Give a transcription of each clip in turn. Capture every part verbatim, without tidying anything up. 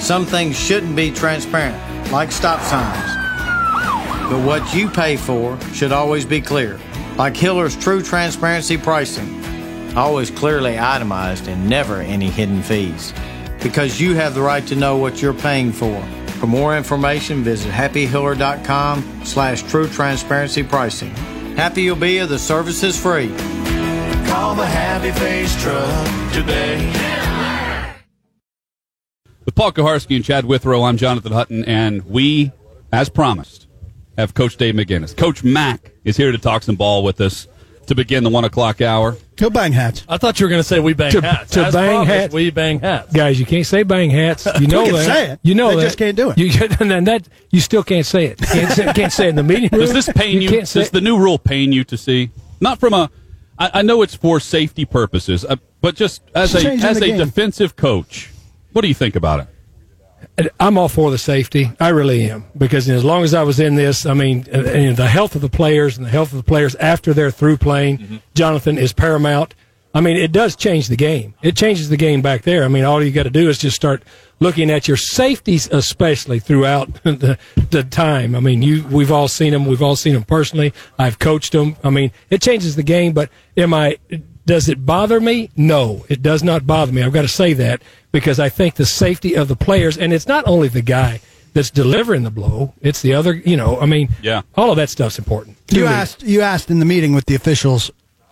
some things shouldn't be transparent, like stop signs. But what you pay for should always be clear, like Hiller's True Transparency Pricing. Always clearly itemized and never any hidden fees. Because you have the right to know what you're paying for. For more information, visit happy hiller dot com slash true transparency pricing. Happy you'll be if the service is free. Call the Happy Face Truck today. With Paul Kuharsky and Chad Withrow, I'm Jonathan Hutton, and we, as promised, have Coach Dave McGinnis. Coach Mack is here to talk some ball with us to begin the one o'clock hour. He'll bang hats. I thought you were going to say we bang to, hats. To As bang promised, hats. We bang hats. Guys, you can't say bang hats. You know we can that. say it. You know they that. just can't do it. You, and then that, you still can't say it. You can't say, can't say it in the meeting room. Does this pain you? you does the new rule pain you to see? Not from a. I, I know it's for safety purposes, uh, but just as It's a changing as the a game. defensive coach, what do you think about it? I'm all for the safety. I really am. Because as long as I was in this, I mean, uh, you know, the health of the players and the health of the players after they're through playing, mm-hmm. Jonathan, is paramount. I mean, it does change the game. It changes the game back there. I mean, all you got to do is just start looking at your safeties, especially throughout the, the time. I mean, you we've all seen them. We've all seen them personally. I've coached them. I mean, it changes the game, but am I... Does it bother me? No, it does not bother me. I've got to say that because I think the safety of the players, and it's not only the guy that's delivering the blow, it's the other, you know, I mean, yeah. all of that stuff's important. You asked, you asked in the meeting with the officials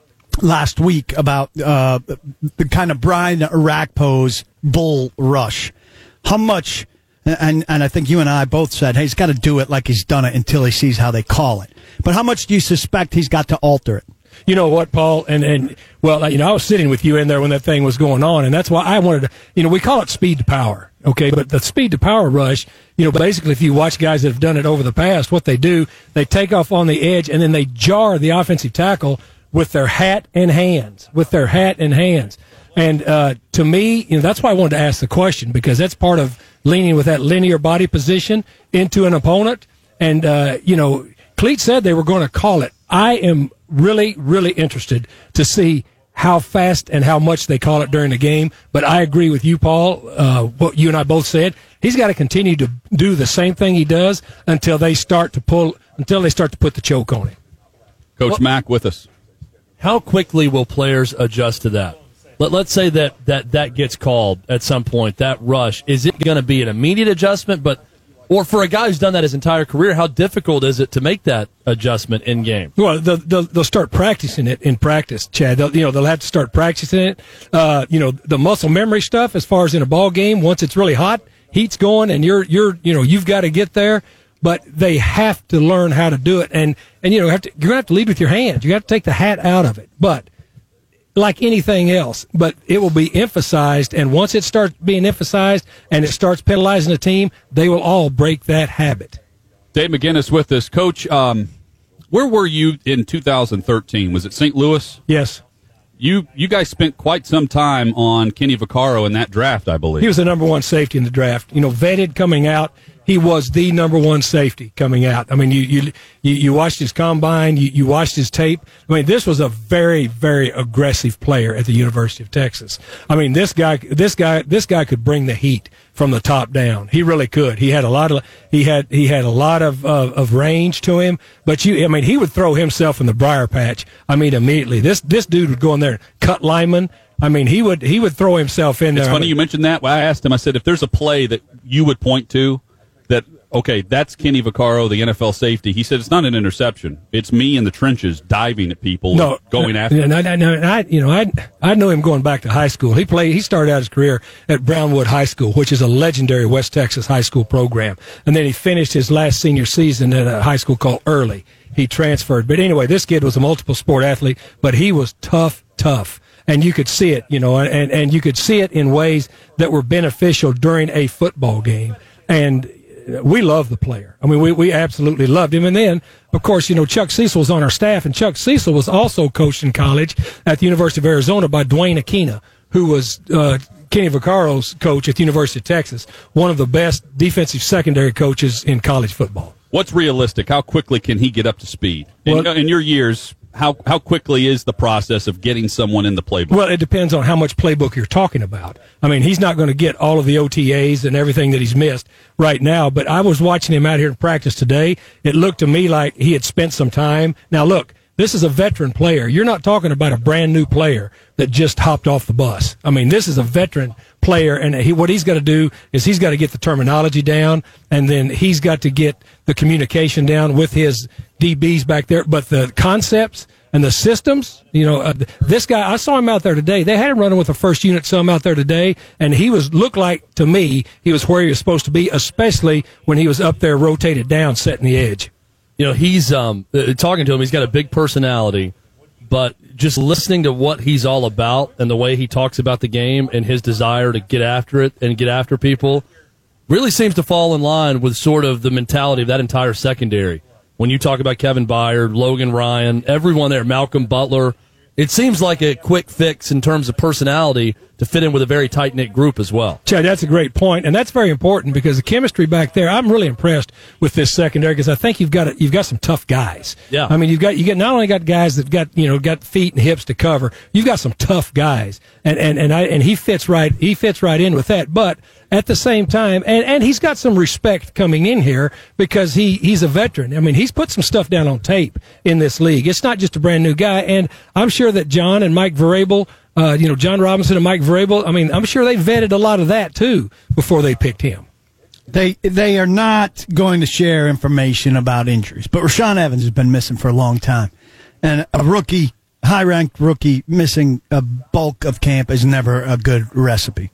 last week about uh, the kind of Brian Orakpo's bull rush. How much, and, and I think you and I both said, hey, he's got to do it like he's done it until he sees how they call it. But how much do you suspect he's got to alter it? You know what, Paul? And, and well, you know, I was sitting with you in there when that thing was going on, and that's why I wanted to, you know, we call it speed to power, okay? But the speed to power rush, you know, basically if you watch guys that have done it over the past, what they do, they take off on the edge, and then they jar the offensive tackle with their hat and hands, with their hat and hands. And uh, to me, you know, that's why I wanted to ask the question, because that's part of leaning with that linear body position into an opponent. And, uh, you know, Cleat said they were going to call it. I am really, really interested to see how fast and how much they call it during the game. But I agree with you, Paul, uh, what you and I both said. He's got to continue to do the same thing he does until they start to pull, until they start to put the choke on him. Coach well, Mack with us. How quickly will players adjust to that? Let, let's say that, that that gets called at some point, that rush. Is it going to be an immediate adjustment? But Or for a guy who's done that his entire career, how difficult is it to make that adjustment in game? Well, they'll, they'll, they'll start practicing it in practice, Chad. They'll, you know, they'll have to start practicing it. Uh, you know, the muscle memory stuff, as far as in a ball game, once it's really hot, heat's going, and you're, you're, you know, you've got to get there. But they have to learn how to do it, and and you know, have to, you're gonna have to lead with your hands. You have to take the hat out of it, but. Like anything else, but it will be emphasized, and once it starts being emphasized and it starts penalizing the team, they will all break that habit. Dave McGinnis with us. Coach, um, where were you in two thousand thirteen? Was it Saint Louis? Yes. You you guys spent quite some time on Kenny Vaccaro in that draft, I believe. He was the number one safety in the draft. You know, vetted coming out. He was the number one safety coming out. I mean, you you you, you watched his combine, you, you watched his tape. I mean, this was a very, very aggressive player at the University of Texas. I mean, this guy, this guy, this guy could bring the heat from the top down. He really could. He had a lot of he had he had a lot of uh, of range to him. But you, I mean, he would throw himself in the briar patch. I mean, immediately. This this dude would go in there and cut linemen. I mean, he would he would throw himself in there. It's funny I mean, you mentioned that. Well, I asked him. I said, if there's a play that you would point to. That, okay, that's Kenny Vaccaro, the N F L safety. He said it's not an interception. It's me in the trenches diving at people, no, and going after them. And I, and I, you know, I, I know him going back to high school. He played. He started out his career at Brownwood High School, which is a legendary West Texas high school program. And then he finished his last senior season at a high school called Early. He transferred. But anyway, this kid was a multiple sport athlete, but he was tough, tough. And you could see it, you know, and, and you could see it in ways that were beneficial during a football game. And we love the player. I mean, we, we absolutely loved him. And then, of course, you know, Chuck Cecil was on our staff, and Chuck Cecil was also coached in college at the University of Arizona by Dwayne Aquina, who was uh, Kenny Vaccaro's coach at the University of Texas, one of the best defensive secondary coaches in college football. What's realistic? How quickly can he get up to speed? In, Well, in your years, how how quickly is the process of getting someone in the playbook? Well, it depends on how much playbook you're talking about. I mean, he's not going to get all of the O T As and everything that he's missed right now, but I was watching him out here in practice today. It looked to me like he had spent some time. Now, look, this is a veteran player. You're not talking about a brand new player that just hopped off the bus. I mean, this is a veteran player, and he, what he's got to do is he's got to get the terminology down, and then he's got to get the communication down with his D Bs back there. But the concepts and the systems, you know, uh, this guy, I saw him out there today. They had him running with the first unit some out there today, and he was looked like, to me, he was where he was supposed to be, especially when he was up there rotated down, setting the edge. You know, he's um, uh, talking to him. He's got a big personality, but just listening to what he's all about and the way he talks about the game and his desire to get after it and get after people really seems to fall in line with sort of the mentality of that entire secondary. When you talk about Kevin Byard, Logan Ryan, everyone there, Malcolm Butler, it seems like a quick fix in terms of personality to fit in with a very tight-knit group as well. Chad, that's a great point, and that's very important because the chemistry back there, I'm really impressed with this secondary because I think you've got a, you've got some tough guys. Yeah. I mean, you've got you get not only got guys that got, you know, got feet and hips to cover, you've got some tough guys. And and and I and he fits right he fits right in with that. But at the same time, and, and he's got some respect coming in here because he, he's a veteran. I mean, he's put some stuff down on tape in this league. It's not just a brand new guy, and I'm sure that John and Mike Vrabel, Uh, you know, John Robinson and Mike Vrabel, I mean, I'm sure they vetted a lot of that, too, before they picked him. They they are not going to share information about injuries, but Rashaan Evans has been missing for a long time. And a rookie, high-ranked rookie, missing a bulk of camp is never a good recipe.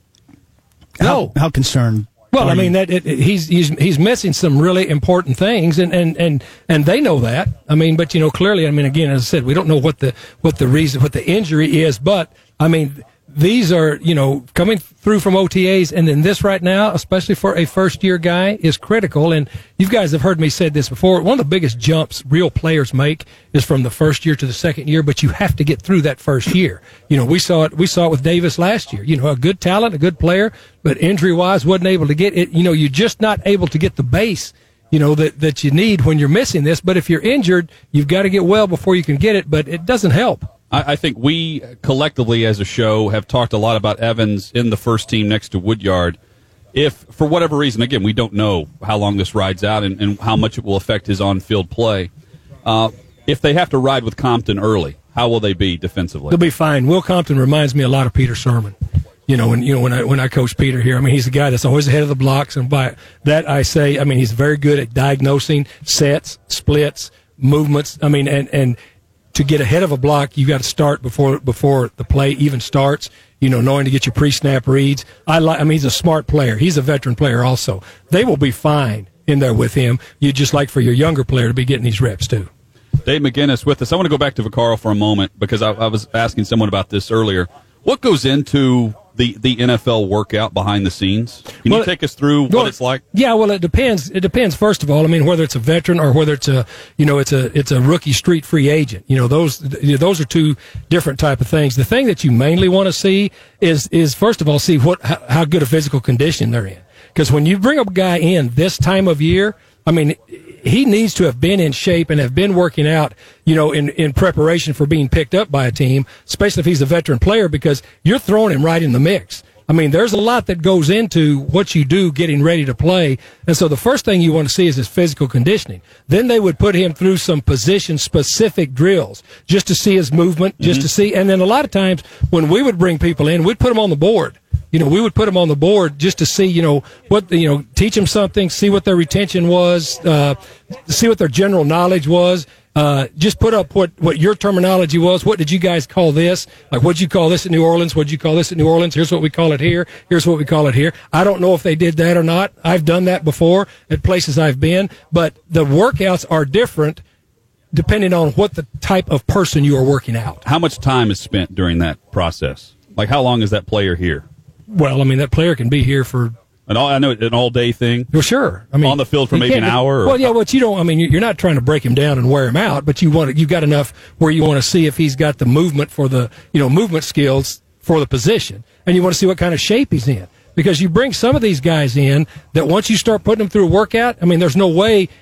How, No. how concerned Well, are I mean, you? that it, it- he's he's he's missing some really important things, and, and, and, and they know that. I mean, but you know, clearly, I mean, again, as I said, we don't know what the what the reason, what the injury is, but I mean, these are, you know, coming through from O T As, and then this right now, especially for a first year guy, is critical. And you guys have heard me say this before. One of the biggest jumps real players make is from the first year to the second year, but you have to get through that first year. You know, we saw it. We saw it with Davis last year. You know, a good talent, a good player, but injury wise, wasn't able to get it. You know, you're just not able to get the base, you know, that that you need when you're missing this. But if you're injured, you've got to get well before you can get it. But it doesn't help. I, I think we collectively as a show have talked a lot about Evans in the first team next to Woodyard. If, for whatever reason, again, we don't know how long this rides out and, and how much it will affect his on-field play. Uh, if they have to ride with Compton early, how will they be defensively? They'll be fine. Will Compton reminds me a lot of Peter Sermon. You know, when you know when I when I coach Peter here, I mean, he's a guy that's always ahead of the blocks, and by that I say, I mean, he's very good at diagnosing sets, splits, movements. I mean, and and to get ahead of a block, you got to start before before the play even starts. You know, knowing to get your pre-snap reads. I like. I mean, he's a smart player. He's a veteran player also. They will be fine in there with him. You just like for your younger player to be getting these reps too. Dave McGinnis with us. I want to go back to Vaccaro for a moment because I, I was asking someone about this earlier. What goes into the, the N F L workout behind the scenes? Can Well, you take us through what well, it's like? Yeah, well, it depends. It depends. First of all, I mean, whether it's a veteran or whether it's a, you know, it's a it's a rookie street free agent. You know, those you know, those are two different type of things. The thing that you mainly want to see is is first of all see what how, how good a physical condition they're in. Because when you bring a guy in this time of year, I mean, he needs to have been in shape and have been working out, you know, in, in preparation for being picked up by a team, especially if he's a veteran player, because you're throwing him right in the mix. I mean, there's a lot that goes into what you do getting ready to play. And so the first thing you want to see is his physical conditioning. Then they would put him through some position-specific drills just to see his movement, just mm-hmm. to see. And then a lot of times when we would bring people in, we'd put them on the board. You know, we would put them on the board just to see, you know, what, you know, teach them something, see what their retention was, uh, see what their general knowledge was. Uh, just put up what, what your terminology was. What did you guys call this? Like, what'd you call this in New Orleans? What'd you call this in New Orleans? Here's what we call it here. Here's what we call it here. I don't know if they did that or not. I've done that before at places I've been, but the workouts are different depending on what the type of person you are working out. How much time is spent during that process? Like, how long is that player here? Well, I mean, that player can be here for An all, I know an all-day thing? Well, sure. I mean, on the field for you maybe an can't- hour? Or, Well, yeah, but you don't, I mean, you're not trying to break him down and wear him out, but you want, you've got enough where you want to see if he's got the movement for the, you know, movement skills for the position. And you want to see what kind of shape he's in. Because you bring some of these guys in that once you start putting them through a workout, I mean, there's no way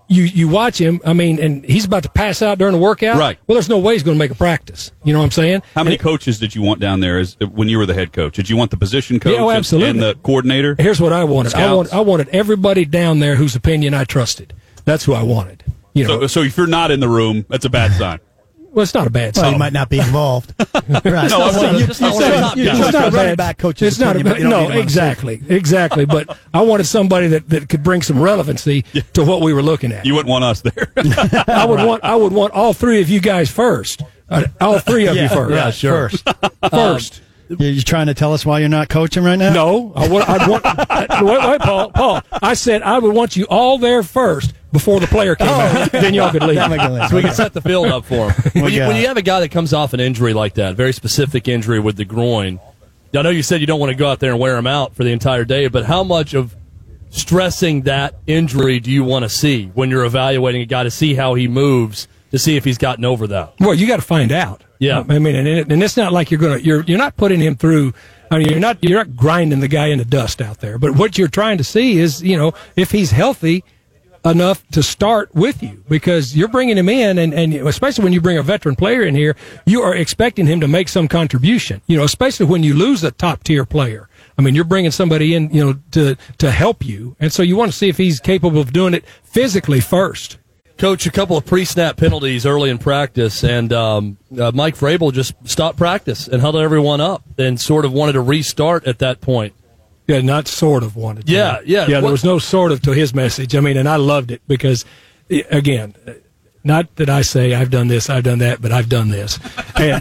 you you watch him. I mean, and he's about to pass out during the workout. Right. Well, there's no way he's going to make a practice. You know what I'm saying? How many and coaches did you want down there as when you were the head coach? Did you want the position coach Yeah, oh, absolutely. and the coordinator? Here's what I wanted. I Scouts? want I wanted everybody down there whose opinion I trusted. That's who I wanted. You know. So, so if you're not in the room, that's a bad sign. Well, it's not a bad Well, sign. you might not be involved. right. No, I So want- you, just you not one said of the top you guys. trust It's not the a running bad- back coach's It's not a opinion, but bad, you don't no, need one. exactly, exactly. But I wanted somebody that, that could bring some relevancy to what we were looking at. You wouldn't want us there. I would want I would want all three of you guys first. Uh, all three of you Yeah, first. yeah, sure. First. first. You're you trying to tell us why you're not coaching right now? No, I would, I'd want. uh, wait, wait, Paul. Paul, I said I would want you all there first before the player came out. Then y'all could leave. That make sense. So we can set the field up for him. When you, got when it. you have a guy that comes off an injury like that, very specific injury with the groin, I know you said you don't want to go out there and wear him out for the entire day, but how much of stressing that injury do you want to see when you're evaluating a guy to see how he moves, to see if he's gotten over that? Well, you got to find out. Yeah. I mean, and, it- and it's not like you're gonna you're you're not putting him through. I mean, you're not you're not grinding the guy into dust out there. But what you're trying to see is, you know, if he's healthy enough to start with you, because you're bringing him in, and, and especially when you bring a veteran player in here, you are expecting him to make some contribution. You know, especially when you lose a top tier player. I mean, you're bringing somebody in, you know, to to help you, and so you want to see if he's capable of doing it physically first. Coach, a couple of pre-snap penalties early in practice, and um, uh, Mike Vrabel just stopped practice and held everyone up and sort of wanted to restart at that point. Yeah, not sort of wanted to. Yeah, yeah. Yeah, there What- was no sort of to his message. I mean, and I loved it because, i- again, not that I say I've done this, I've done that, but I've done this. And,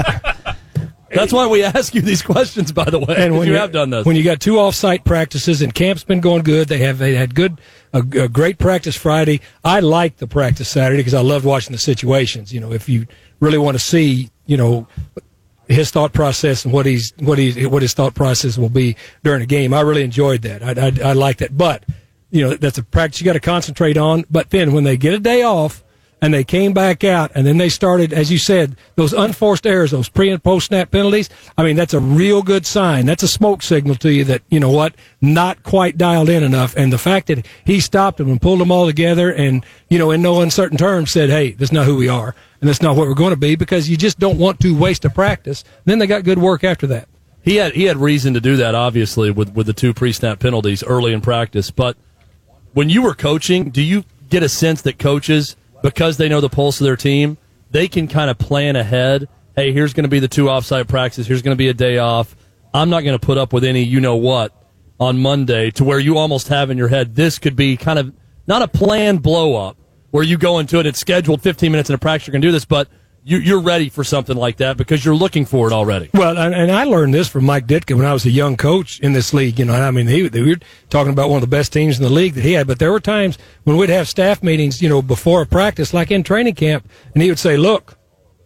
That's why we ask you these questions, by the way, and when you have done this. When you got two off-site practices and camp's been going good, they have they had good a, a great practice Friday. I liked the practice Saturday because I loved watching the situations. You know, if you really want to see, you know, his thought process and what he's what he what his thought process will be during a game, I really enjoyed that. I I, I like that, but you know, that's a practice you got to concentrate on. But then when they get a day off, and they came back out, and then they started, as you said, those unforced errors, those pre- and post-snap penalties. I mean, that's a real good sign. That's a smoke signal to you that, you know what, not quite dialed in enough. And the fact that he stopped them and pulled them all together and, you know, in no uncertain terms said, hey, that's not who we are, and that's not what we're going to be, because you just don't want to waste a practice. Then they got good work after that. He had he had reason to do that, obviously, with, with the two pre-snap penalties early in practice. But when you were coaching, do you get a sense that coaches, because they know the pulse of their team, they can kind of plan ahead? Hey, here's going to be the two off-site practices. Here's going to be a day off. I'm not going to put up with any you-know-what on Monday, to where you almost have in your head, this could be kind of not a planned blow-up where you go into it, it's scheduled fifteen minutes in a practice, you're going to do this, but you, you're ready for something like that because you're looking for it already. Well, and, and I learned this from Mike Ditka when I was a young coach in this league. You know, I mean, he, we were talking about one of the best teams in the league that he had, but there were times when we'd have staff meetings, you know, before a practice, like in training camp, and he would say, "Look,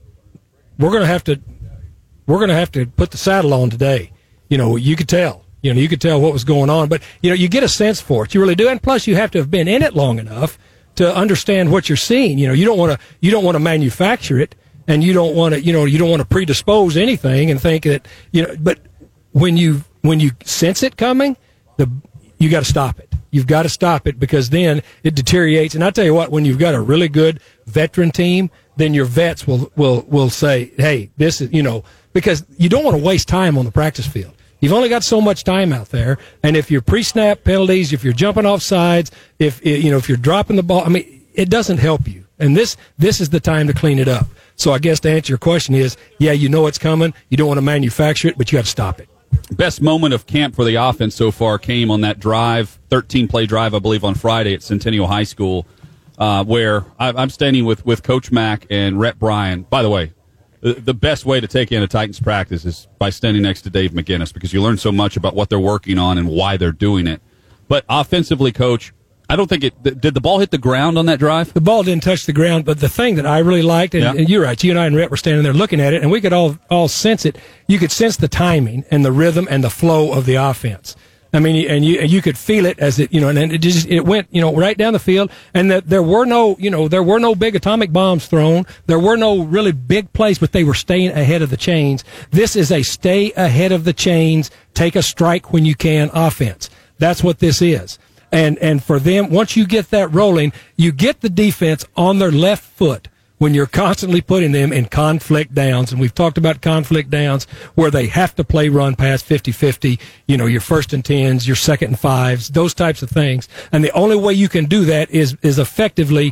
we're going to have to, we're going to have to put the saddle on today." You know, you could tell. You know, you could tell what was going on, but you know, you get a sense for it. You really do, and plus, you have to have been in it long enough to understand what you're seeing. You know, you don't want to, you don't want to manufacture it. And you don't want to, you know, you don't want to predispose anything and think that, you know, but when you, when you sense it coming, the, you got to stop it. You've got to stop it, because then it deteriorates. And I tell you what, when you've got a really good veteran team, then your vets will, will, will say, hey, this is, you know, because you don't want to waste time on the practice field. You've only got so much time out there. And if you're pre-snap penalties, if you're jumping off sides, if, you know, if you're dropping the ball, I mean, it doesn't help you. And this, this is the time to clean it up. So I guess to answer your question is, yeah, you know it's coming. You don't want to manufacture it, but you got to stop it. Best moment of camp for the offense so far came on that drive, thirteen-play drive, I believe, on Friday at Centennial High School, uh, where I'm standing with, with Coach Mack and Rhett Bryan. By the way, the, the best way to take in a Titans practice is by standing next to Dave McGinnis, because you learn so much about what they're working on and why they're doing it. But offensively, Coach, I don't think it – did the ball hit the ground on that drive? The ball didn't touch the ground, but the thing that I really liked, and, Yeah. and you're right, you and I and Rhett were standing there looking at it, and we could all all sense it. You could sense the timing and the rhythm and the flow of the offense. I mean, and you and you could feel it as it, you know, and it just it went, you know, right down the field, and that there were no, you know, there were no big atomic bombs thrown. There were no really big plays, but they were staying ahead of the chains. This is a stay ahead of the chains, take a strike when you can offense. That's what this is. And and for them, once you get that rolling, you get the defense on their left foot when you're constantly putting them in conflict downs. And we've talked about conflict downs where they have to play run pass fifty-fifty, you know, your first and tens, your second and fives, those types of things. And the only way you can do that is is effectively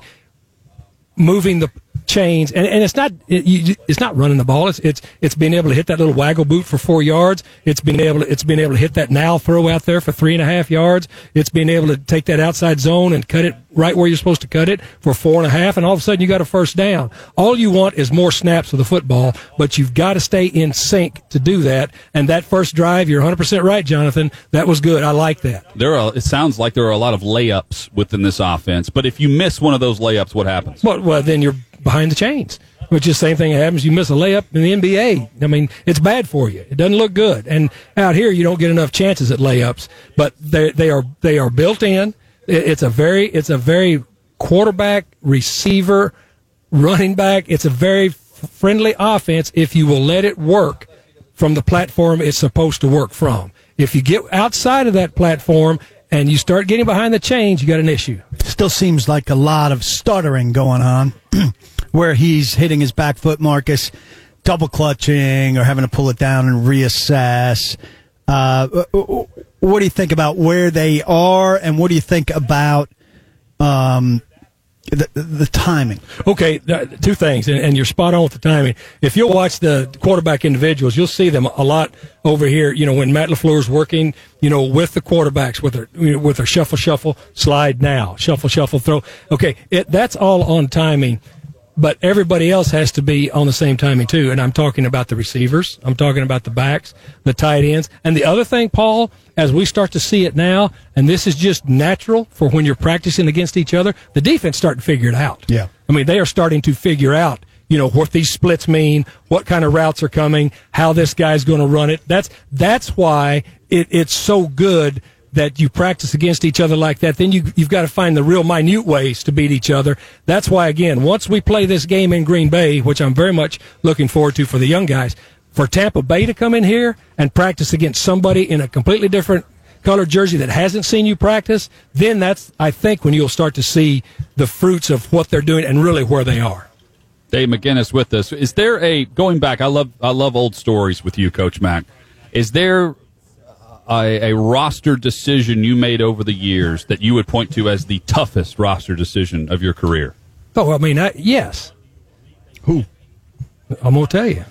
moving the chains, and, and it's not it, you, it's not running the ball. It's it's it's being able to hit that little waggle boot for four yards. It's being able to, it's being able to hit that now throw out there for three and a half yards. It's being able to take that outside zone and cut it right where you're supposed to cut it for four and a half, and all of a sudden you got a first down. All you want is more snaps of the football, but you've got to stay in sync to do that. And that first drive, you're one hundred percent right, Jonathan. That was good. I like that. There are. It sounds like there are a lot of layups within this offense, but if you miss one of those layups, what happens? Well, well then you're behind the chains, which is the same thing that happens. You miss a layup in the N B A. I mean, it's bad for you. It doesn't look good. And out here, you don't get enough chances at layups, but they they are they are built in. It's a very it's a very quarterback, receiver, running back. It's a very friendly offense if you will let it work from the platform it's supposed to work from. If you get outside of that platform and you start getting behind the chains, you got an issue. Still seems like a lot of stuttering going on where he's hitting his back foot, Marcus, double clutching or having to pull it down and reassess. Uh, what do you think about where they are, and what do you think about um, the, the timing? Okay, two things, and, and you're spot on with the timing. If you'll watch the quarterback individuals, you'll see them a lot over here. You know, when Matt LaFleur's working, you know, with the quarterbacks, with their you know, with their shuffle, shuffle, slide now, shuffle, shuffle, throw. Okay, it, that's all on timing. But everybody else has to be on the same timing, too. And I'm talking about the receivers. I'm talking about the backs, the tight ends. And the other thing, Paul, as we start to see it now, and this is just natural for when you're practicing against each other, the defense starting to figure it out. Yeah. I mean, they are starting to figure out, you know, what these splits mean, what kind of routes are coming, how this guy's going to run it. That's that's why it, it's so good that you practice against each other like that. Then you, you've got to find the real minute ways to beat each other. That's why, again, once we play this game in Green Bay, which I'm very much looking forward to for the young guys, for Tampa Bay to come in here and practice against somebody in a completely different colored jersey that hasn't seen you practice, then that's, I think, when you'll start to see the fruits of what they're doing and really where they are. Dave McGinnis with us. Is there a, going back, I love I love old stories with you, Coach Mack. Is there A, a roster decision you made over the years that you would point to as the toughest roster decision of your career? Oh, I mean, I, yes. Who? I'm going to tell you.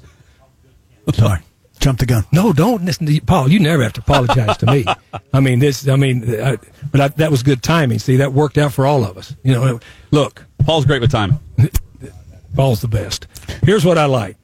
Sorry. Jump the gun. No, don't listen to you. Paul, you never have to apologize to me. I mean, this, I mean, I, but I, that was good timing. See, that worked out for all of us. You know, look. Paul's great with timing. Paul's the best. Here's what I like.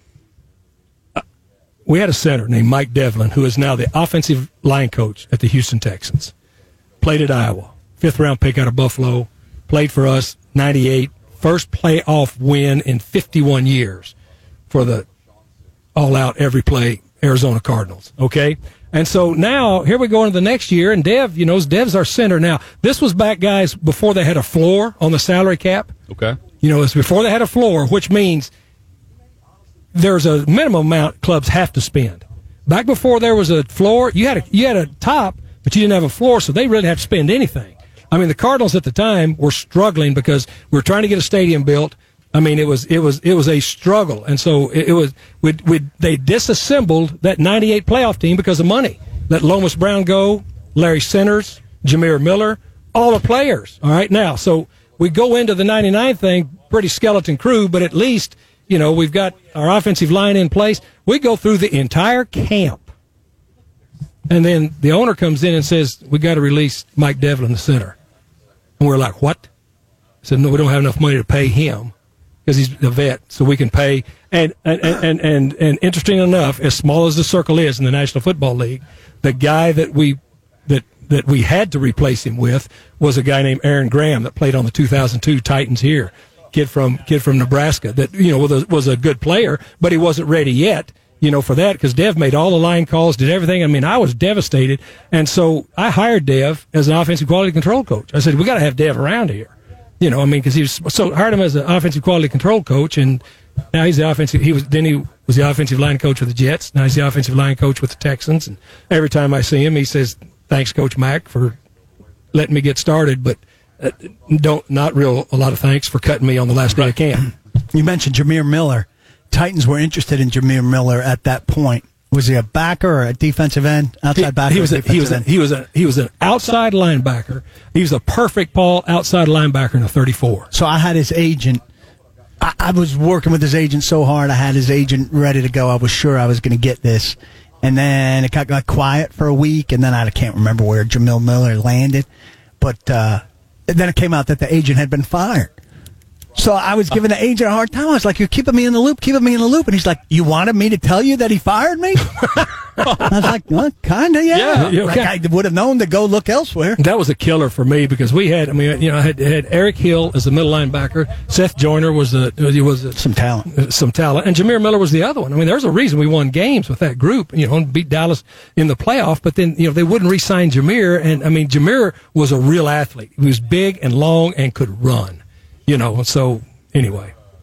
We had a center named Mike Devlin, who is now the offensive line coach at the Houston Texans. Played at Iowa. Fifth round pick out of Buffalo. Played for us, ninety-eight. First playoff win in fifty-one years for the all-out, every play Arizona Cardinals. Okay? And so now, here we go into the next year, and Dev, you know, Dev's our center. Now, this was back, guys, before they had a floor on the salary cap. Okay. You know, it's before they had a floor, which means there's a minimum amount clubs have to spend. Back before there was a floor, you had a you had a top, but you didn't have a floor, so they really didn't have to spend anything. I mean, the Cardinals at the time were struggling because we were trying to get a stadium built. I mean, it was it was it was a struggle, and so it, it was we we they disassembled that ninety-eight playoff team because of money. Let Lomas Brown go, Larry Centers, Jameer Miller, all the players. All right, now so we go into the ninety-nine thing, pretty skeleton crew, but at least, you know, we've got our offensive line in place. We go through the entire camp. And then the owner comes in and says, we got to release Mike Devlin, the center. And we're like, what? I said, no, we don't have enough money to pay him because he's a vet, so we can pay. And, and, and, and, and interesting enough, as small as the circle is in the National Football League, the guy that we that that we had to replace him with was a guy named Aaron Graham that played on the two thousand two Titans here. Kid from kid from Nebraska that, you know, was a, was a good player, but he wasn't ready yet, you know, for that because Dev made all the line calls, did everything. I mean, I was devastated, and so I hired Dev as an offensive quality control coach. I said, we got to have Dev around here, you know. I mean, because he was so hired him as an offensive quality control coach, and now he's the offensive. He was then he was the offensive line coach with the Jets. Now he's the offensive line coach with the Texans, and every time I see him, he says, "Thanks, Coach Mack, for letting me get started, but uh, don't not real a lot of thanks for cutting me on the last day of camp. You mentioned Jameer Miller. Titans were interested in Jameer Miller at that point. Was he a backer or a defensive end? Outside he, backer. He was. Or A, he was. A, end? he was. A, he was an outside linebacker. He was a perfect Paul outside linebacker in a thirty-four. So I had his agent. I, I was working with his agent so hard. I had his agent ready to go. I was sure I was going to get this, and then it got, got quiet for a week, and then I can't remember where Jamil Miller landed, but uh, then it came out that the agent had been fired. So I was giving the agent a hard time. I was like, "You're keeping me in the loop, keeping me in the loop." And he's like, "You wanted me to tell you that he fired me?" I was like, "Well, kind of, yeah." Yeah, like okay. I would have known to go look elsewhere. That was a killer for me because we had, I mean, you know, I had, had Eric Hill as the middle linebacker. Seth Joyner was the he was a, Some talent, some talent, and Jameer Miller was the other one. I mean, there's a reason we won games with that group, you know, and beat Dallas in the playoff. But then, you know, they wouldn't re-sign Jameer, and I mean, Jameer was a real athlete. He was big and long and could run, you know. So anyway.